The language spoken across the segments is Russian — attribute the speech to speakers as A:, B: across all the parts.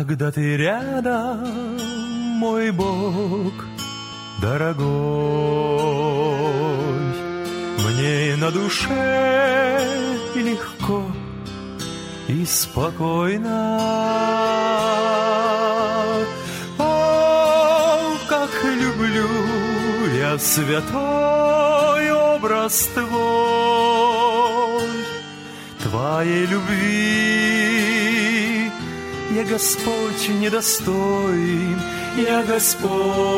A: когда ты рядом, мой Бог дорогой, мне на душе легко и спокойно. О, как люблю я святой образ Твой, Твоей любви. Я, Господь, недостоин, я, Господь,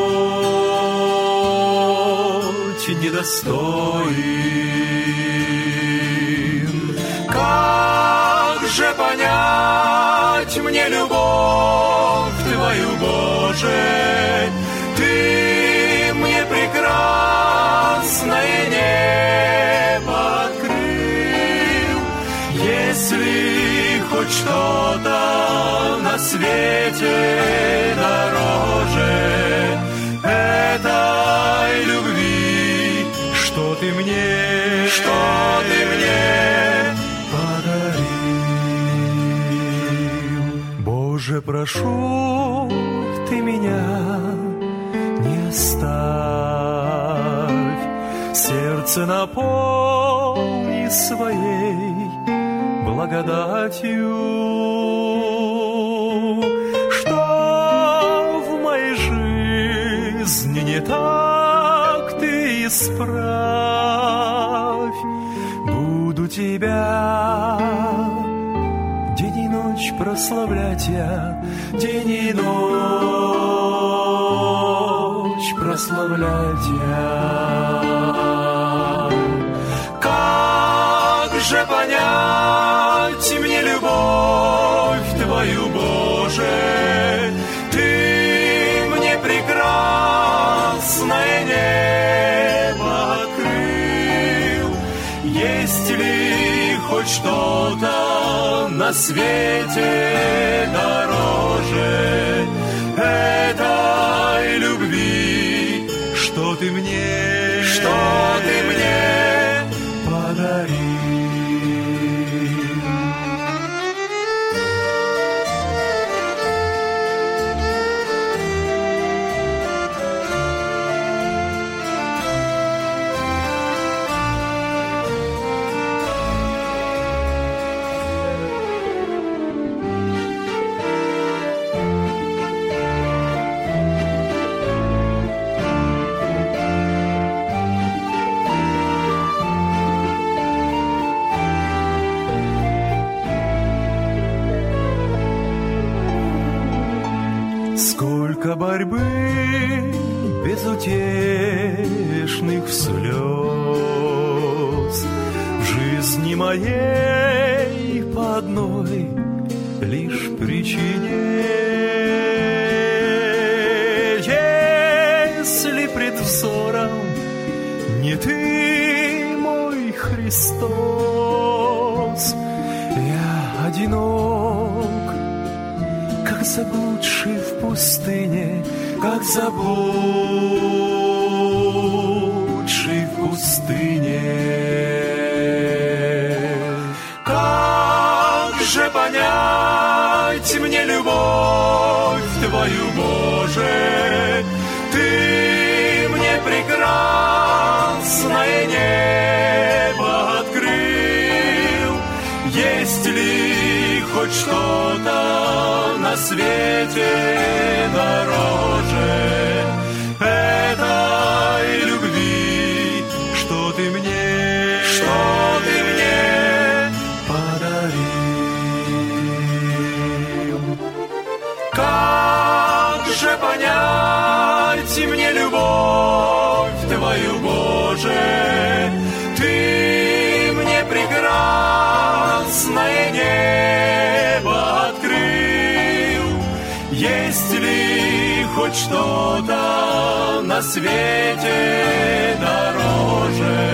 A: недостоин. Как же понять мне любовь Твою, Боже? Ты мне прекрасное небо открыл. Если хоть что-то на свете дороже этой любви, что ты мне подарил. Боже, прошу, ты меня не оставь, сердце наполни своей благодатью, что в моей жизни не так, ты исправь. Буду тебя день и ночь прославлять я, день и ночь прославлять я. Как же понять мне любовь Твою, Боже? Ты мне прекрасное небо открыл. Есть ли хоть что-то на свете дороже этой любви, что ты мне подарил? Сколько борьбы, безутешных слез в жизни моей по одной лишь причине. Если пред взором не ты, мой Христос, я одинок, как заблудший в пустыне, как заблудший в пустыне. Как же понять мне любовь Твою, Боже? Ты мне прекрасное небо открыл. Есть ли хоть что-то на свете дороже этой любви, что ты мне подарил? Как же понять мне любовь Твою, Боже? Ты мне прекрасное небо открыл. Есть ли хоть что-то на свете дороже